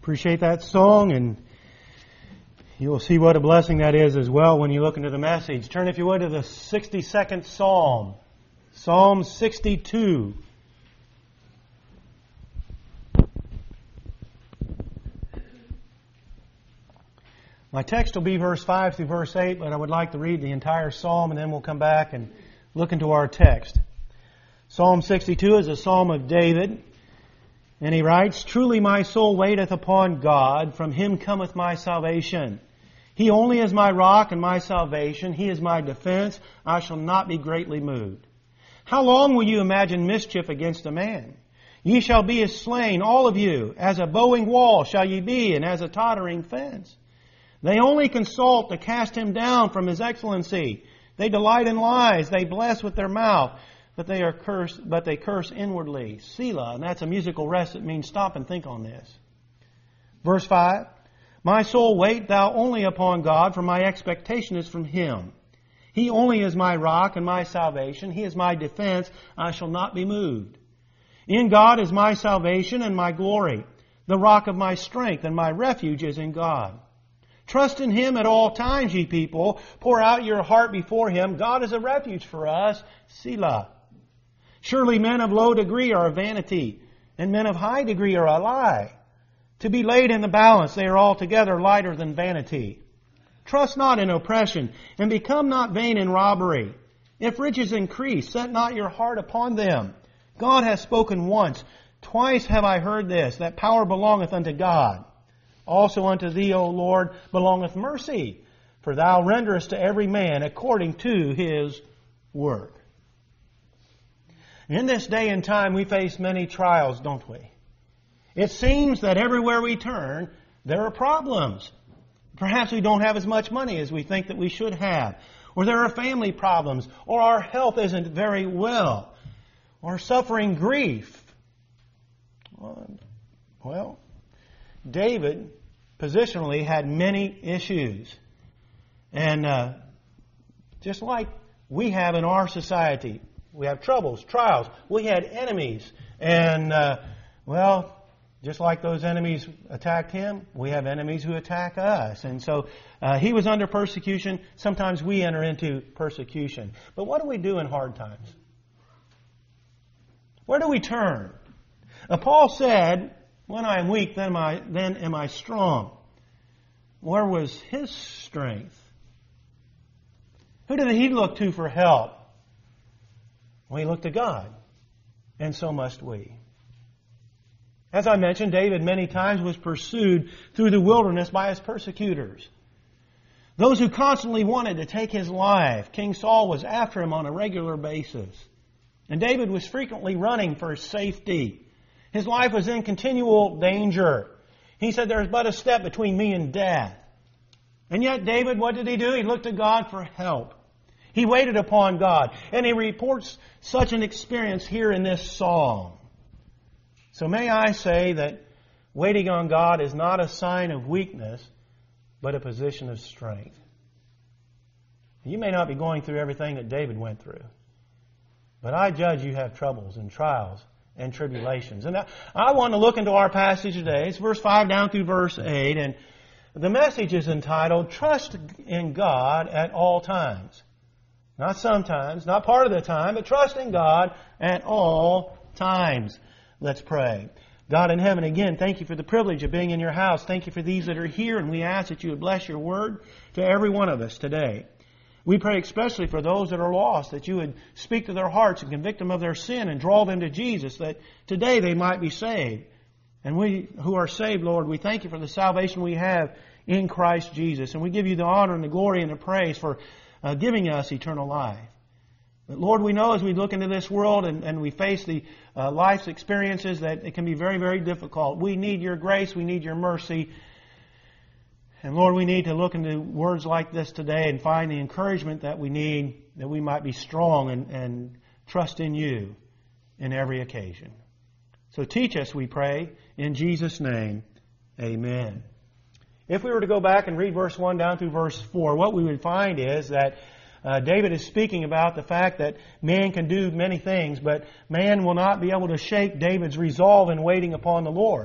Appreciate that song, and you will see what a blessing that is as well when you look into the message. Turn, if you would, to the 62nd Psalm, Psalm 62. My text will be verse 5 through verse 8, but I would like to read the entire psalm, and then we'll come back and look into our text. Psalm 62 is a psalm of David. And he writes, "Truly my soul waiteth upon God, from Him cometh my salvation. He only is my rock and my salvation. He is my defense. I shall not be greatly moved. How long will you imagine mischief against a man? Ye shall be as slain, all of you. As a bowing wall shall ye be, and as a tottering fence. They only consult to cast him down from his excellency. They delight in lies. They bless with their mouth. But they curse inwardly." Selah, and that's a musical rest that means stop and think on this. Verse 5, "My soul, wait thou only upon God, for my expectation is from Him. He only is my rock and my salvation. He is my defense. I shall not be moved. In God is my salvation and my glory. The rock of my strength and my refuge is in God. Trust in Him at all times, ye people. Pour out your heart before Him. God is a refuge for us. Selah. Surely men of low degree are a vanity, and men of high degree are a lie. To be laid in the balance, they are altogether lighter than vanity. Trust not in oppression, and become not vain in robbery. If riches increase, set not your heart upon them. God hath spoken once. Twice have I heard this, that power belongeth unto God. Also unto Thee, O Lord, belongeth mercy, for Thou renderest to every man according to his work." In this day and time, we face many trials, don't we? It seems that everywhere we turn, there are problems. Perhaps we don't have as much money as we think that we should have. Or there are family problems. Or our health isn't very well. Or suffering grief. Well, David positionally had many issues. And just like we have in our society, we have troubles, trials. We had enemies. And, just like those enemies attacked him, we have enemies who attack us. And so he was under persecution. Sometimes we enter into persecution. But what do we do in hard times? Where do we turn? Paul said, "When I am weak, then am I strong." Where was his strength? Who did he look to for help? Well, he looked to God, and so must we. As I mentioned, David many times was pursued through the wilderness by his persecutors. Those who constantly wanted to take his life. King Saul was after him on a regular basis. And David was frequently running for safety. His life was in continual danger. He said, "There's but a step between me and death." And yet David, what did he do? He looked to God for help. He waited upon God. And he reports such an experience here in this psalm. So may I say that waiting on God is not a sign of weakness, but a position of strength. You may not be going through everything that David went through, but I judge you have troubles and trials and tribulations. And I want to look into our passage today. It's verse 5 down through verse 8, and the message is entitled, "Trust in God at all times." Not sometimes, not part of the time, but trust in God at all times. Let's pray. God in heaven, again, thank you for the privilege of being in your house. Thank you for these that are here, and we ask that you would bless your word to every one of us today. We pray especially for those that are lost, that you would speak to their hearts and convict them of their sin and draw them to Jesus, that today they might be saved. And we who are saved, Lord, we thank you for the salvation we have in Christ Jesus. And we give you the honor and the glory and the praise for giving us eternal life. But Lord, we know as we look into this world and we face the life's experiences that it can be very, very difficult. We need your grace. We need your mercy. And Lord, we need to look into words like this today and find the encouragement that we need, that we might be strong and trust in you in every occasion. So teach us, we pray, in Jesus' name. Amen. If we were to go back and read verse 1 down through verse 4, what we would find is that David is speaking about the fact that man can do many things, but man will not be able to shake David's resolve in waiting upon the Lord.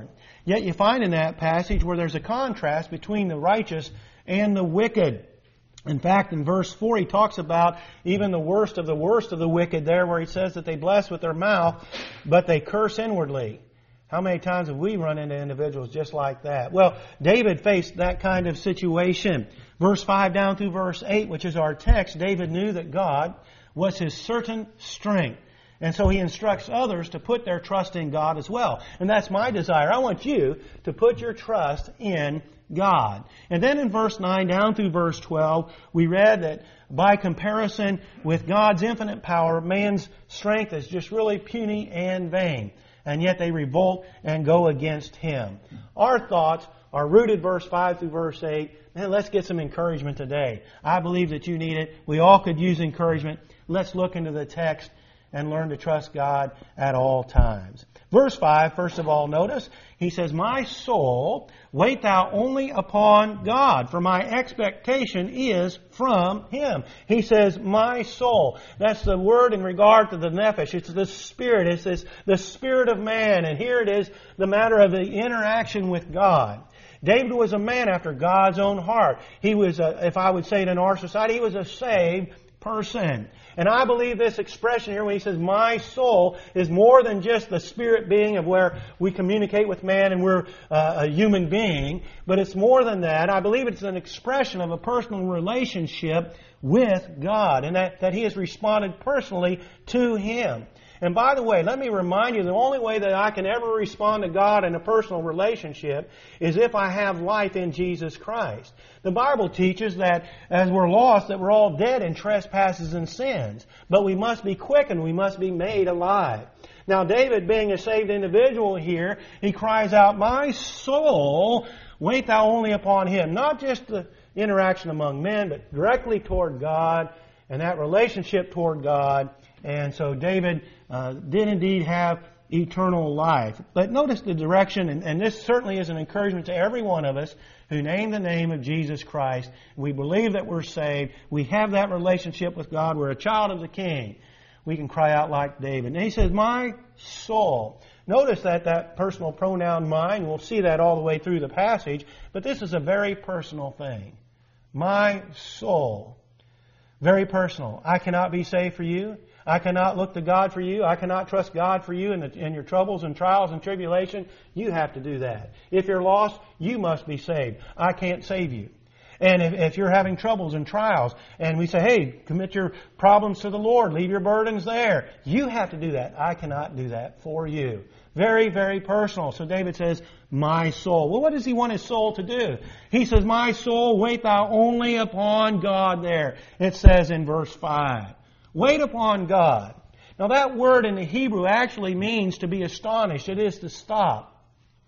Yet you find in that passage where there's a contrast between the righteous and the wicked. In fact, in verse 4, he talks about even the worst of the wicked there, where he says that they bless with their mouth, but they curse inwardly. How many times have we run into individuals just like that? Well, David faced that kind of situation. Verse 5 down through verse 8, which is our text, David knew that God was his certain strength. And so he instructs others to put their trust in God as well. And that's my desire. I want you to put your trust in God. And then in verse 9 down through verse 12, we read that by comparison with God's infinite power, man's strength is just really puny and vain. And yet they revolt and go against Him. Our thoughts are rooted verse 5 through verse 8. Man, let's get some encouragement today. I believe that you need it. We all could use encouragement. Let's look into the text and learn to trust God at all times. Verse 5, first of all, notice, he says, "My soul, wait thou only upon God, for my expectation is from Him." He says, my soul. That's the word in regard to the nephesh. It's the spirit. It's the spirit of man. And here it is, the matter of the interaction with God. David was a man after God's own heart. He was, if I would say it in our society, he was a saved person. And I believe this expression here when he says, my soul, is more than just the spirit being of where we communicate with man and we're a human being, but it's more than that. I believe it's an expression of a personal relationship with God, and that he has responded personally to Him. And by the way, let me remind you, the only way that I can ever respond to God in a personal relationship is if I have life in Jesus Christ. The Bible teaches that as we're lost, that we're all dead in trespasses and sins. But we must be quickened, we must be made alive. Now David, being a saved individual here, he cries out, my soul, wait thou only upon Him. Not just the interaction among men, but directly toward God and that relationship toward God. And so David did indeed have eternal life. But notice the direction, and this certainly is an encouragement to every one of us who name the name of Jesus Christ. We believe that we're saved. We have that relationship with God. We're a child of the King. We can cry out like David. And he says, my soul. Notice that personal pronoun mine. We'll see that all the way through the passage. But this is a very personal thing. My soul. Very personal. I cannot be saved for you. I cannot look to God for you. I cannot trust God for you in your troubles and trials and tribulation. You have to do that. If you're lost, you must be saved. I can't save you. And if you're having troubles and trials, and we say, hey, commit your problems to the Lord, leave your burdens there, you have to do that. I cannot do that for you. Very, very personal. So David says, my soul. Well, what does he want his soul to do? He says, my soul, wait thou only upon God there. It says in verse 5. Wait upon God. Now that word in the Hebrew actually means to be astonished. It is to stop.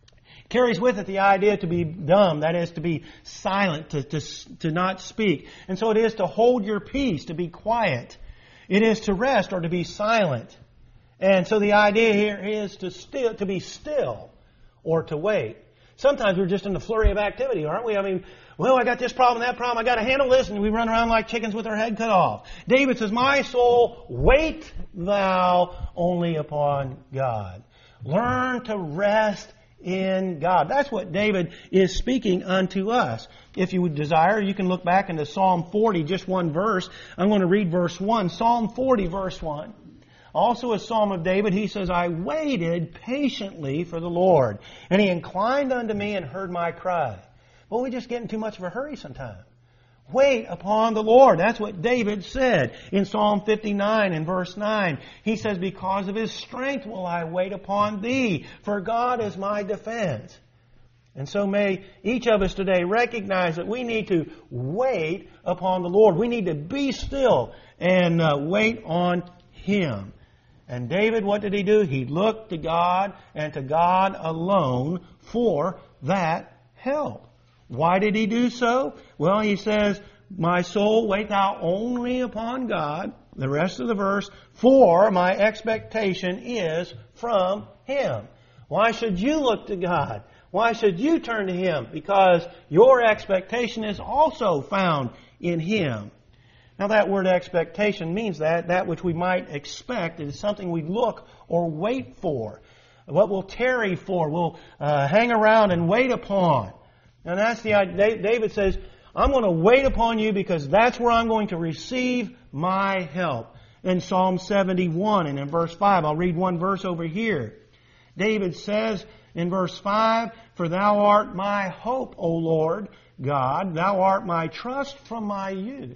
It carries with it the idea to be dumb. That is to be silent, to not speak. And so it is to hold your peace, to be quiet. It is to rest or to be silent. And so the idea here is to be still or to wait. Sometimes we're just in the flurry of activity, aren't we? I mean, well, I got this problem, that problem, I got to handle this, and we run around like chickens with our head cut off. David says, my soul, wait thou only upon God. Learn to rest in God. That's what David is speaking unto us. If you would desire, you can look back into Psalm 40, just one verse. I'm going to read verse 1. Psalm 40, verse 1. Also a psalm of David, he says, I waited patiently for the Lord, and He inclined unto me and heard my cry. Well, we just get in too much of a hurry sometimes. Wait upon the Lord. That's what David said in Psalm 59 and verse 9. He says, because of His strength will I wait upon Thee, for God is my defense. And so may each of us today recognize that we need to wait upon the Lord. We need to be still and wait on Him. And David, what did he do? He looked to God and to God alone for that help. Why did he do so? Well, he says, my soul, wait thou only upon God. The rest of the verse, for my expectation is from Him. Why should you look to God? Why should you turn to Him? Because your expectation is also found in Him. Now that word expectation means that which we might expect is something we look or wait for. what we'll tarry for, we'll hang around and wait upon. And that's the idea. David says, I'm going to wait upon you because that's where I'm going to receive my help. In Psalm 71 and in verse 5, I'll read one verse over here. David says in verse 5, For thou art my hope, O Lord God, thou art my trust from my youth.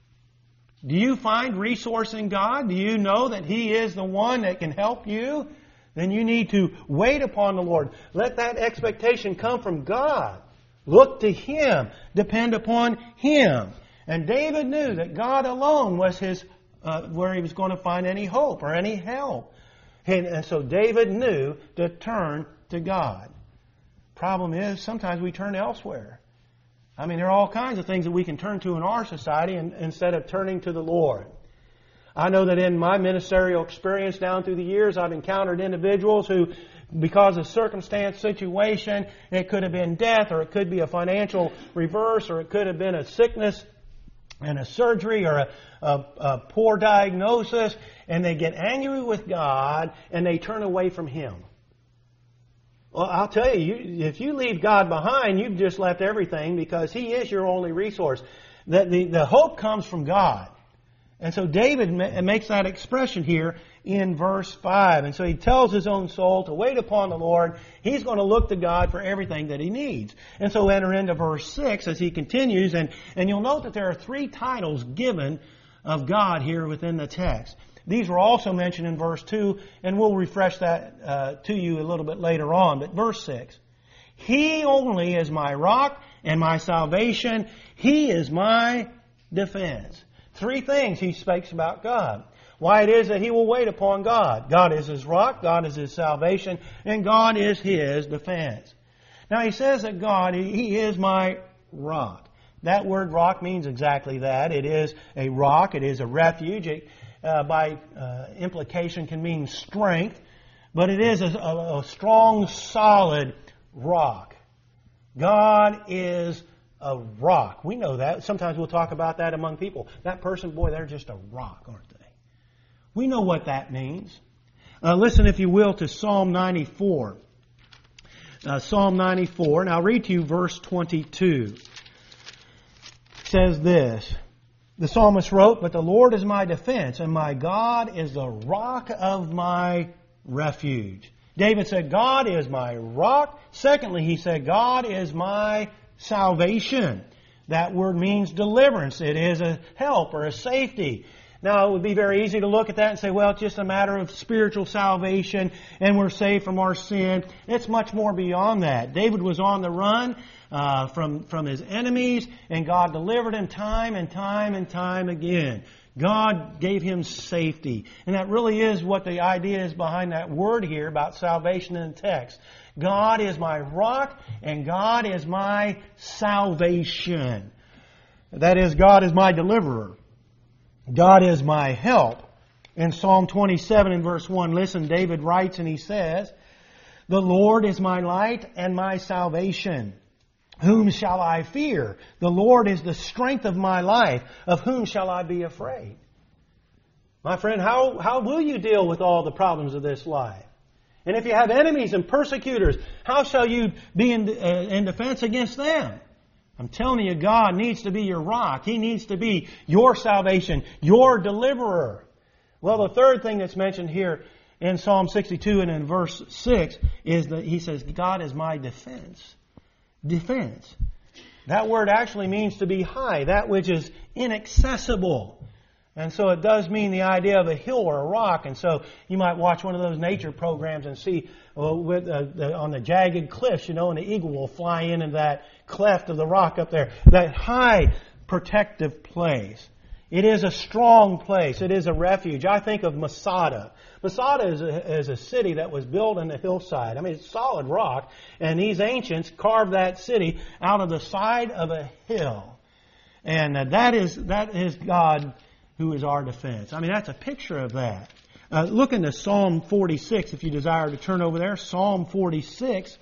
Do you find resource in God? Do you know that He is the one that can help you? Then you need to wait upon the Lord. Let that expectation come from God. Look to Him. Depend upon Him. And David knew that God alone was his where he was going to find any hope or any help. And so David knew to turn to God. Problem is, sometimes we turn elsewhere. I mean, there are all kinds of things that we can turn to in our society instead of turning to the Lord. I know that in my ministerial experience down through the years, I've encountered individuals who, because of circumstance, situation, it could have been death, or it could be a financial reverse, or it could have been a sickness and a surgery, or a poor diagnosis, and they get angry with God and they turn away from Him. Well, I'll tell you, if you leave God behind, you've just left everything, because He is your only resource. The hope comes from God. And so David makes that expression here in verse 5. And so he tells his own soul to wait upon the Lord. He's going to look to God for everything that he needs. And so enter into verse 6 as he continues. And you'll note that there are 3 titles given of God here within the text. These were also mentioned in verse 2, and we'll refresh that to you a little bit later on. But verse 6, He only is my rock and my salvation. He is my defense. 3 things he speaks about God. Why it is that he will wait upon God. God is his rock, God is his salvation, and God is his defense. Now he says that God, He is my rock. That word rock means exactly that. It is a rock, it is a refuge. It, by implication, can mean strength, but it is a strong, solid rock. God is a rock. We know that. Sometimes we'll talk about that among people. That person, boy, they're just a rock, aren't they? We know what that means. Listen, if you will, to Psalm 94. Psalm 94, and I'll read to you verse 22. It says this, the psalmist wrote, But the Lord is my defense, and my God is the rock of my refuge. David said, God is my rock. Secondly, he said, God is my salvation. That word means deliverance. It is a help or a safety. Now, it would be very easy to look at that and say, well, it's just a matter of spiritual salvation and we're saved from our sin. It's much more beyond that. David was on the run from his enemies, and God delivered him time and time and time again. God gave him safety. And that really is what the idea is behind that word here about salvation in the text. God is my rock and God is my salvation. That is, God is my deliverer. God is my help. In Psalm 27 and verse 1, listen, David writes and he says, The Lord is my light and my salvation. Whom shall I fear? The Lord is the strength of my life. Of whom shall I be afraid? My friend, how will you deal with all the problems of this life? And if you have enemies and persecutors, how shall you be in defense against them? I'm telling you, God needs to be your rock. He needs to be your salvation, your deliverer. Well, the third thing that's mentioned here in Psalm 62 and in verse 6 is that he says, God is my defense. Defense. That word actually means to be high, that which is inaccessible. And so it does mean the idea of a hill or a rock. And so you might watch one of those nature programs and see on the jagged cliffs, and the eagle will fly into that cleft of the rock up there. That high protective place. It is a strong place. It is a refuge. I think of Masada. Masada is a city that was built in the hillside. I mean, it's solid rock. And these ancients carved that city out of the side of a hill. And that is God who is our defense. I mean, that's a picture of that. Look into Psalm 46 if you desire to turn over there. Psalm 46.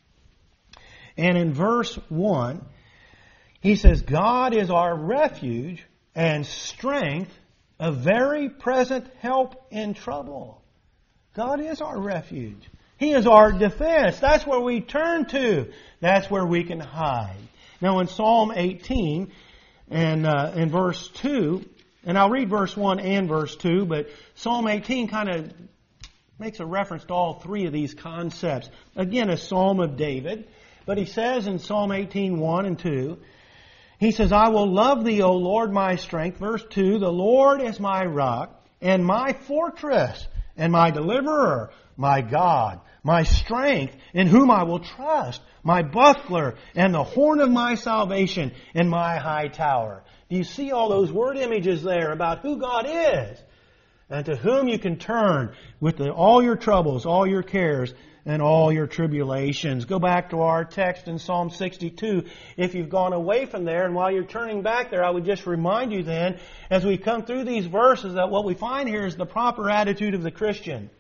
And in verse 1, he says, God is our refuge and strength, a very present help in trouble. God is our refuge. He is our defense. That's where we turn to. That's where we can hide. Now in Psalm 18 and in verse 2, and I'll read verse 1 and verse 2, but Psalm 18 kind of makes a reference to all three of these concepts. Again, a psalm of David. But he says in Psalm 18, 1 and 2, he says, I will love thee, O Lord, my strength. Verse 2, the Lord is my rock and my fortress and my deliverer, my God, my strength, in whom I will trust, my buckler and the horn of my salvation and my high tower. Do you see all those word images there about who God is and to whom you can turn with all your troubles, all your cares, and all your tribulations? Go back to our text in Psalm 62. If you've gone away from there, and while you're turning back there, I would just remind you then, as we come through these verses, that what we find here is the proper attitude of the Christian.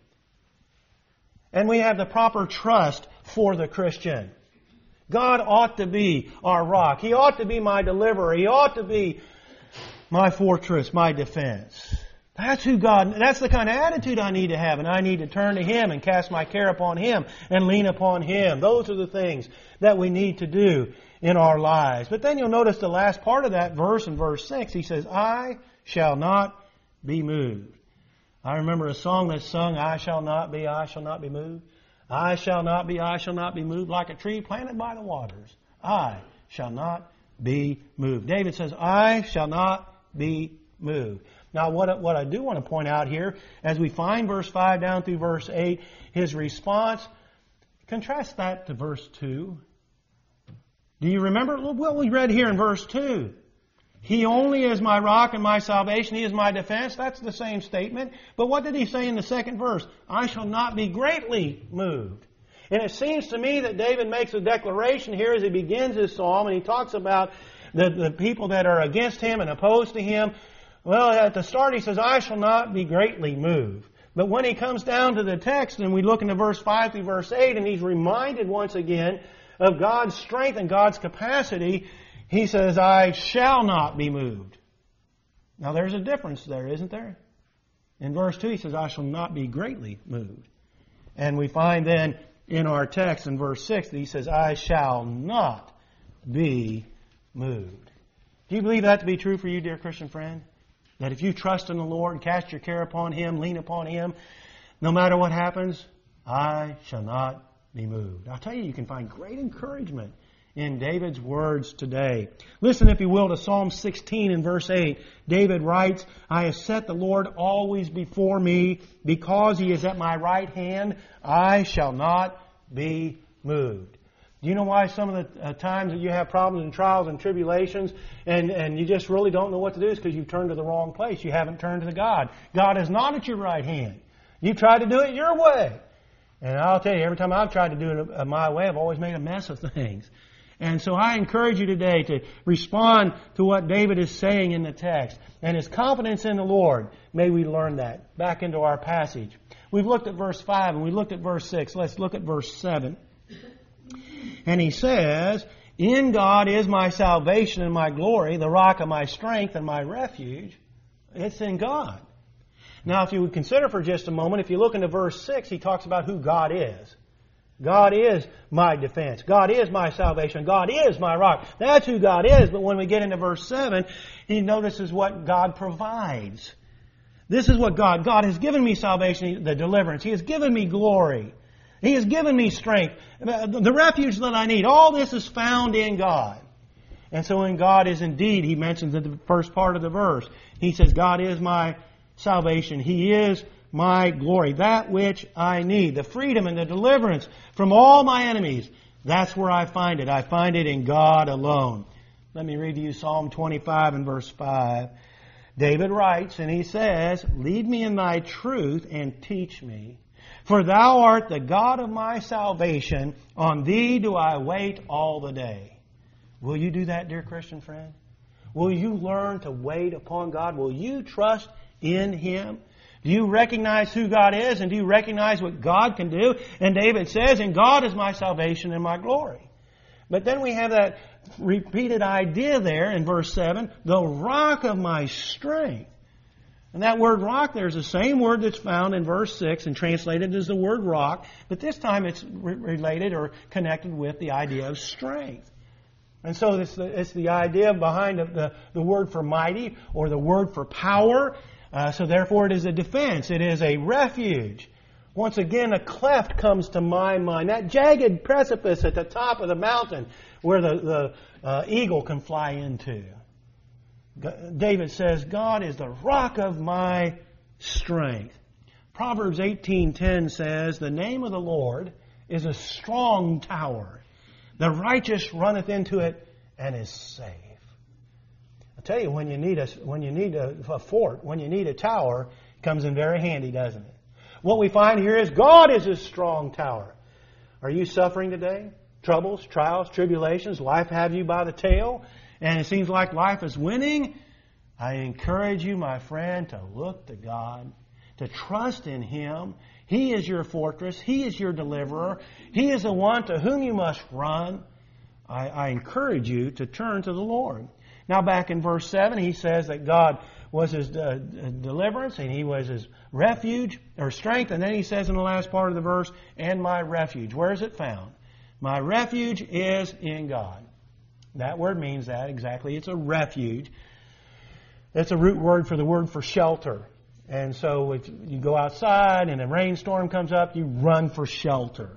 And we have the proper trust for the Christian. God ought to be our rock. He ought to be my deliverer. He ought to be my fortress, my defense. That's who God, that's the kind of attitude I need to have, and I need to turn to Him and cast my care upon Him and lean upon Him. Those are the things that we need to do in our lives. But then you'll notice the last part of that verse in verse 6, he says, I shall not be moved. I remember a song that's sung, I shall not be moved. I shall not be moved like a tree planted by the waters. I shall not be moved. David says, I shall not be moved. Now, what I do want to point out here, as we find verse 5 down through verse 8, his response, contrast that to verse 2. Do you remember what we read here in verse 2? He only is my rock and my salvation. He is my defense. That's the same statement. But what did he say in the second verse? I shall not be greatly moved. And it seems to me that David makes a declaration here as he begins his psalm, and he talks about the people that are against him and opposed to him. Well, at the start he says, I shall not be greatly moved. But when he comes down to the text and we look into verse 5 through verse 8, and he's reminded once again of God's strength and God's capacity, he says, I shall not be moved. Now there's a difference there, isn't there? In verse 2 he says, I shall not be greatly moved. And we find then in our text in verse 6 that he says, I shall not be moved. Do you believe that to be true for you, dear Christian friend? That if you trust in the Lord and cast your care upon Him, lean upon Him, no matter what happens, I shall not be moved. I'll tell you, you can find great encouragement in David's words today. Listen, if you will, to Psalm 16 and verse 8. David writes, I have set the Lord always before me. Because He is at my right hand, I shall not be moved. Do you know why some of the times that you have problems and trials and tribulations and you just really don't know what to do is because you've turned to the wrong place. You haven't turned to God. God is not at your right hand. You tried to do it your way. And I'll tell you, every time I've tried to do it my way, I've always made a mess of things. And so I encourage you today to respond to what David is saying in the text. And his confidence in the Lord, may we learn that. Back into our passage. We've looked at verse 5 and we looked at verse 6. Let's look at verse 7. And he says, in God is my salvation and my glory, the rock of my strength and my refuge. It's in God. Now, if you would consider for just a moment, if you look into verse 6, he talks about who God is. God is my defense. God is my salvation. God is my rock. That's who God is. But when we get into verse 7, he notices what God provides. This is what God has given me salvation, the deliverance. He has given me glory. He has given me strength. The refuge that I need. All this is found in God. And so in God is indeed, he mentions in the first part of the verse, he says, God is my salvation. He is my glory. That which I need. The freedom and the deliverance from all my enemies. That's where I find it. I find it in God alone. Let me read to you Psalm 25 and verse 5. David writes, and he says, lead me in thy truth and teach me. For thou art the God of my salvation. On thee do I wait all the day. Will you do that, dear Christian friend? Will you learn to wait upon God? Will you trust in Him? Do you recognize who God is? And do you recognize what God can do? And David says, and God is my salvation and my glory. But then we have that repeated idea there in verse 7, the rock of my strength. And that word rock there is the same word that's found in verse 6 and translated as the word rock, but this time it's related or connected with the idea of strength. And so it's the idea behind the word for mighty or the word for power. So therefore it is a defense. It is a refuge. Once again, a cleft comes to my mind. That jagged precipice at the top of the mountain where the eagle can fly into. David says, God is the rock of my strength. Proverbs 18:10 says, the name of the Lord is a strong tower. The righteous runneth into it and is safe. I tell you, when you need a fort, when you need a tower, it comes in very handy, doesn't it? What we find here is God is a strong tower. Are you suffering today? Troubles, trials, tribulations, life have you by the tail, and it seems like life is winning. I encourage you, my friend, to look to God, to trust in Him. He is your fortress. He is your deliverer. He is the one to whom you must run. I encourage you to turn to the Lord. Now back in verse 7, he says that God was his deliverance and He was his refuge or strength. And then he says in the last part of the verse, and my refuge. Where is it found? My refuge is in God. That word means that exactly. It's a refuge. It's a root word for the word for shelter. And so if you go outside and a rainstorm comes up, you run for shelter.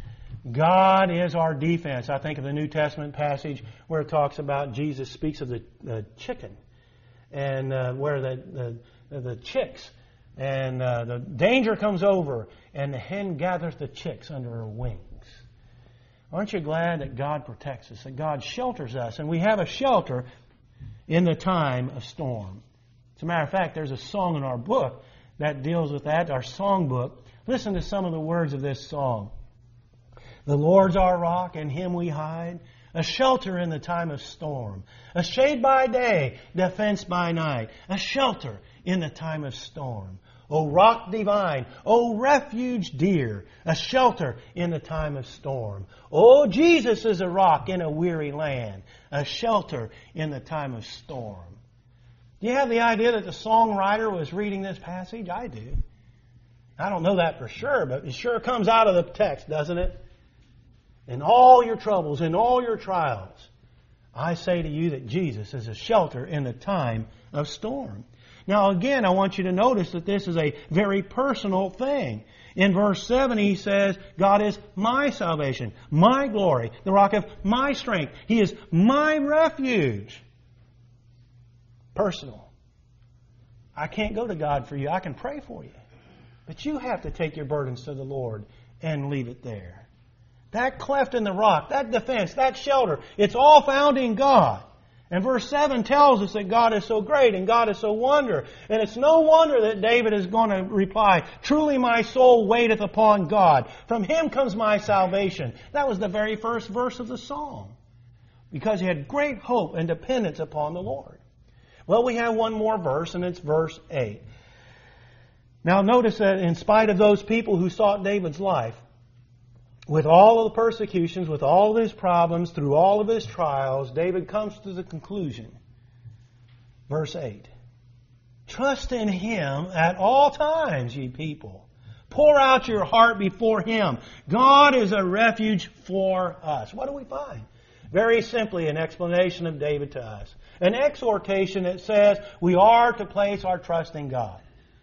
God is our defense. I think of the New Testament passage where it talks about Jesus speaks of the chicken and where the chicks and the danger comes over and the hen gathers the chicks under her wings. Aren't you glad that God protects us, that God shelters us, and we have a shelter in the time of storm? As a matter of fact, there's a song in our book that deals with that, our song book. Listen to some of the words of this song. The Lord's our rock, in Him we hide, a shelter in the time of storm, a shade by day, defense by night, a shelter in the time of storm. O rock divine, O refuge dear, a shelter in the time of storm. O Jesus is a rock in a weary land, a shelter in the time of storm. Do you have the idea that the songwriter was reading this passage? I do. I don't know that for sure, but it sure comes out of the text, doesn't it? In all your troubles, in all your trials, I say to you that Jesus is a shelter in the time of storm. Now again, I want you to notice that this is a very personal thing. In verse 7 he says, God is my salvation, my glory, the rock of my strength. He is my refuge. Personal. I can't go to God for you. I can pray for you. But you have to take your burdens to the Lord and leave it there. That cleft in the rock, that defense, that shelter, it's all found in God. And verse 7 tells us that God is so great and God is so wonderful. And it's no wonder that David is going to reply, truly my soul waiteth upon God. From Him comes my salvation. That was the very first verse of the psalm. Because he had great hope and dependence upon the Lord. Well, we have one more verse, and it's verse 8. Now notice that in spite of those people who sought David's life, with all of the persecutions, with all of his problems, through all of his trials, David comes to the conclusion. Verse 8. Trust in Him at all times, ye people. Pour out your heart before Him. God is a refuge for us. What do we find? Very simply, an explanation of David to us. An exhortation that says we are to place our trust in God.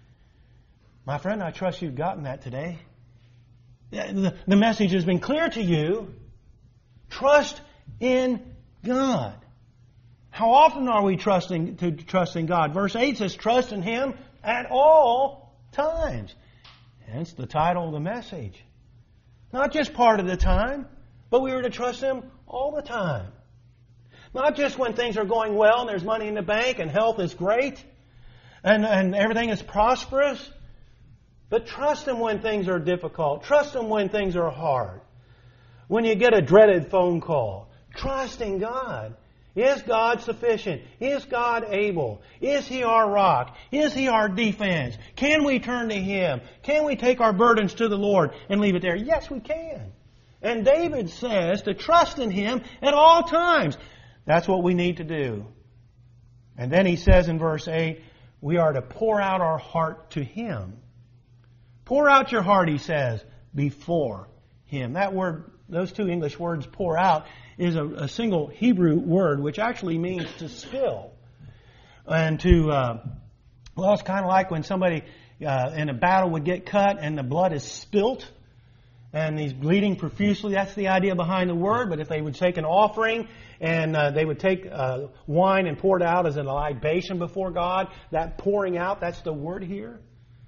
My friend, I trust you've gotten that today. The message has been clear to you. Trust in God. How often are we trusting God? Verse 8 says, trust in Him at all times. Hence the title of the message. Not just part of the time, but we are to trust Him all the time. Not just when things are going well and there's money in the bank and health is great and everything is prosperous. But trust Him when things are difficult. Trust Him when things are hard. When you get a dreaded phone call, trust in God. Is God sufficient? Is God able? Is He our rock? Is He our defense? Can we turn to Him? Can we take our burdens to the Lord and leave it there? Yes, we can. And David says to trust in Him at all times. That's what we need to do. And then he says in verse 8, we are to pour out our heart to Him. Pour out your heart, he says, before Him. That word, those two English words, pour out, is a single Hebrew word which actually means to spill. And to, well, it's kind of like when somebody in a battle would get cut and the blood is spilt and he's bleeding profusely. That's the idea behind the word. But if they would take an offering and they would take wine and pour it out as a libation before God, that pouring out, that's the word here.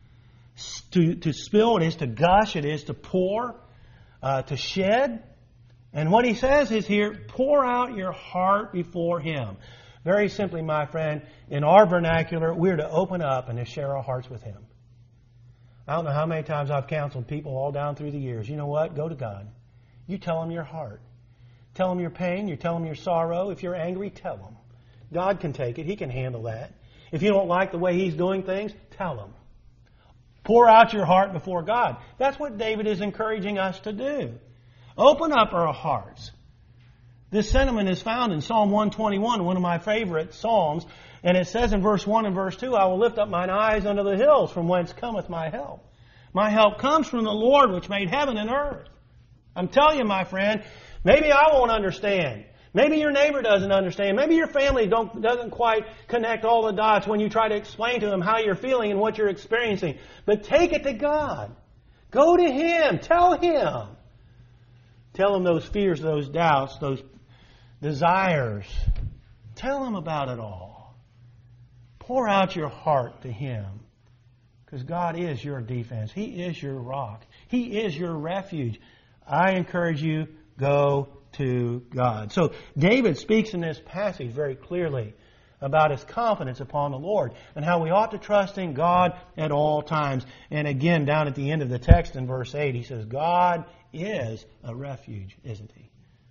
To spill, it is to gush, it is to pour, to shed. And what he says is here, pour out your heart before Him. Very simply, my friend, in our vernacular, we're to open up and to share our hearts with Him. I don't know how many times I've counseled people all down through the years. You know what? Go to God. You tell Him your heart. Tell Him your pain. You tell Him your sorrow. If you're angry, tell Him. God can take it. He can handle that. If you don't like the way He's doing things, tell Him. Pour out your heart before God. That's what David is encouraging us to do. Open up our hearts. This sentiment is found in Psalm 121, one of my favorite psalms. And it says in verse 1 and verse 2, I will lift up mine eyes unto the hills, from whence cometh my help. My help comes from the Lord, which made heaven and earth. I'm telling you, my friend, maybe I won't understand. Maybe your neighbor doesn't understand. Maybe your family doesn't quite connect all the dots when you try to explain to them how you're feeling and what you're experiencing. But take it to God. Go to Him. Tell Him. Tell Him those fears, those doubts, those desires. Tell Him about it all. Pour out your heart to Him. Because God is your defense. He is your rock. He is your refuge. I encourage you, go to God. So David speaks in this passage very clearly about his confidence upon the Lord and how we ought to trust in God at all times. And again, down at the end of the text in verse 8, he says, God is a refuge, isn't He?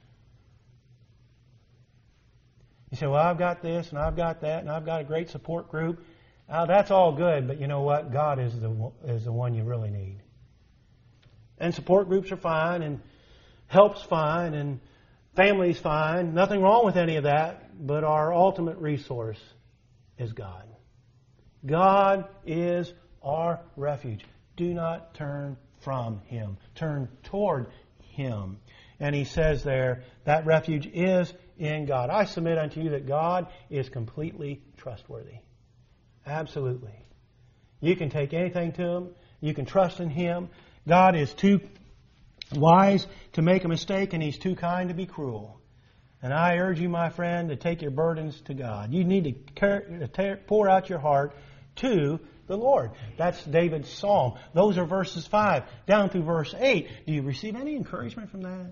You say, well, I've got this and I've got that and I've got a great support group. That's all good, but you know what? God is the one you really need. And support groups are fine, and help's fine, and family's fine. Nothing wrong with any of that, but our ultimate resource is God. God is our refuge. Do not turn from Him. Turn toward Him. And he says there, that refuge is in God. I submit unto you that God is completely trustworthy. Absolutely. You can take anything to Him. You can trust in Him. God is too wise to make a mistake, and He's too kind to be cruel. And I urge you, my friend, to take your burdens to God. You need to pour out your heart to the Lord. That's David's psalm. Those are verses 5 down through verse 8. Do you receive any encouragement from that?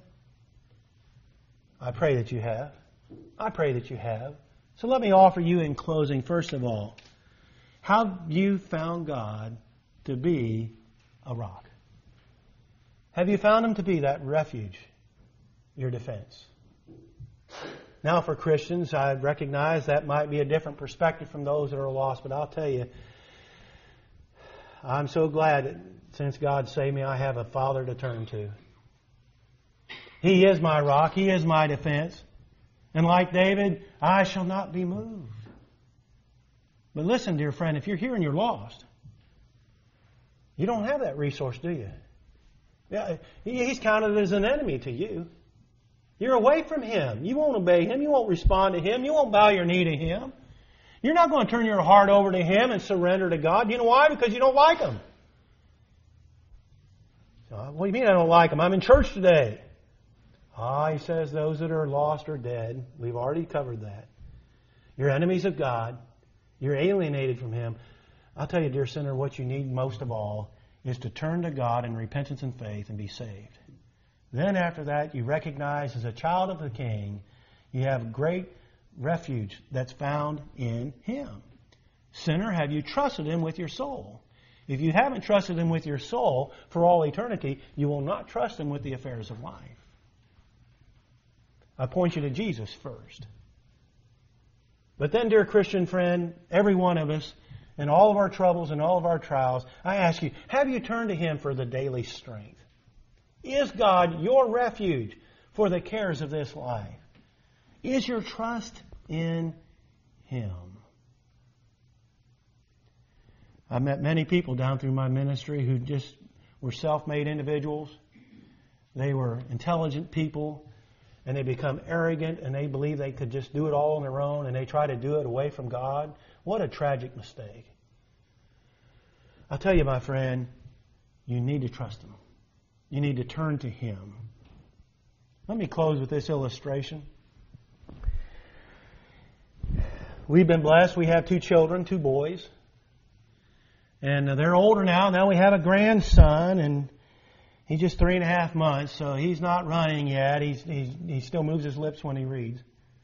I pray that you have. I pray that you have. So let me offer you in closing, first of all, have you found God to be a rock? Have you found Him to be that refuge, your defense? Now for Christians, I recognize that might be a different perspective from those that are lost, but I'll tell you, I'm so glad that since God saved me, I have a Father to turn to. He is my rock. He is my defense. And like David, I shall not be moved. But listen, dear friend, if you're here and you're lost, you don't have that resource, do you? Yeah, He's counted as an enemy to you. You're away from Him. You won't obey Him. You won't respond to Him. You won't bow your knee to Him. You're not going to turn your heart over to Him and surrender to God. You know why? Because you don't like Him. So, what do you mean I don't like Him? I'm in church today. He says those that are lost are dead. We've already covered that. You're enemies of God. You're alienated from Him. I'll tell you, dear sinner, what you need most of all is to turn to God in repentance and faith and be saved. Then after that, you recognize as a child of the King, you have great refuge that's found in Him. Sinner, have you trusted Him with your soul? If you haven't trusted Him with your soul for all eternity, you will not trust Him with the affairs of life. I point you to Jesus first. But then, dear Christian friend, every one of us, in all of our troubles and all of our trials, I ask you, have you turned to Him for the daily strength? Is God your refuge for the cares of this life? Is your trust in Him? I've met many people down through my ministry who just were self-made individuals. They were intelligent people, and they become arrogant, and they believe they could just do it all on their own, and they try to do it away from God. What a tragic mistake. I'll tell you, my friend, you need to trust Him. You need to turn to Him. Let me close with this illustration. We've been blessed. We have 2 children, 2 boys. And they're older now. Now we have a grandson, and he's just 3.5 months, so he's not running yet. He still moves his lips when he reads.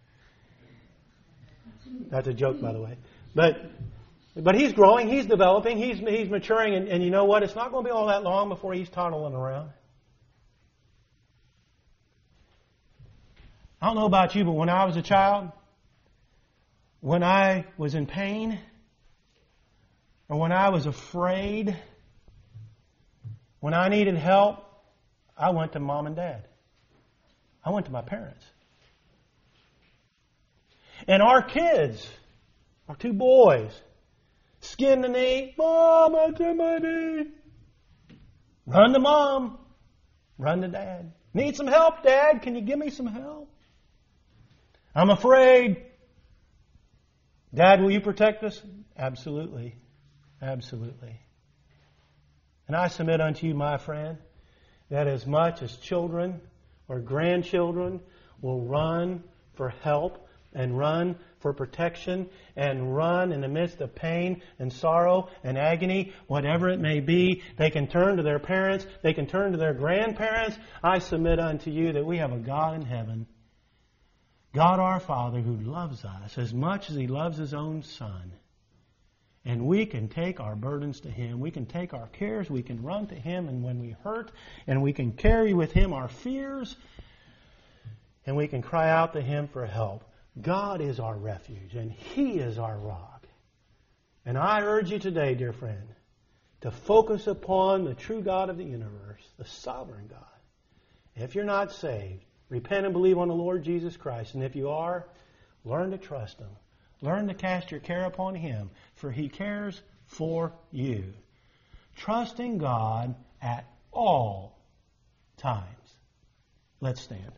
That's a joke, by the way. But he's growing, he's developing, he's maturing, and you know what? It's not going to be all that long before he's toddling around. I don't know about you, but when I was a child, when I was in pain, or when I was afraid, when I needed help, I went to Mom and Dad. I went to my parents. And our kids, our 2 boys, skin to knee, Mom, I'm to my knee. Run to Mom. Run to Dad. Need some help, Dad? Can you give me some help? I'm afraid. Dad, will you protect us? Absolutely. Absolutely. And I submit unto you, my friend, that as much as children or grandchildren will run for help and run for protection and run in the midst of pain and sorrow and agony, whatever it may be, they can turn to their parents, they can turn to their grandparents. I submit unto you that we have a God in heaven, God our Father, who loves us as much as He loves His own Son. And we can take our burdens to Him. We can take our cares. We can run to Him. And when we hurt, and we can carry with Him our fears, and we can cry out to Him for help. God is our refuge, and He is our rock. And I urge you today, dear friend, to focus upon the true God of the universe, the sovereign God. If you're not saved, repent and believe on the Lord Jesus Christ. And if you are, learn to trust Him. Learn to cast your care upon Him, for He cares for you. Trust in God at all times. Let's stand.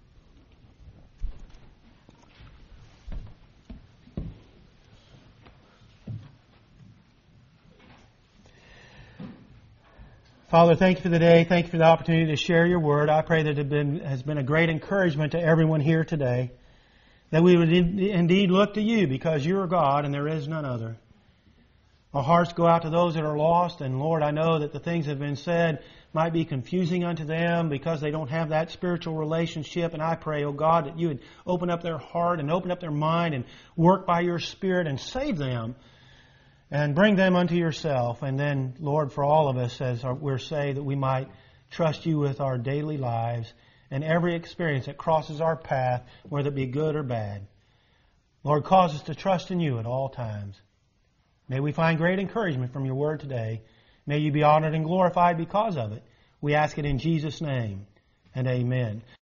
Father, thank you for the day. Thank you for the opportunity to share your word. I pray that it has been a great encouragement to everyone here today, that we would indeed look to you because you are God and there is none other. Our hearts go out to those that are lost, and Lord, I know that the things that have been said might be confusing unto them because they don't have that spiritual relationship, and I pray, oh God, that you would open up their heart and open up their mind and work by your Spirit and save them and bring them unto yourself. And then, Lord, for all of us, as we're saved, that we might trust you with our daily lives and every experience that crosses our path, whether it be good or bad. Lord, cause us to trust in you at all times. May we find great encouragement from your word today. May you be honored and glorified because of it. We ask it in Jesus' name, and amen.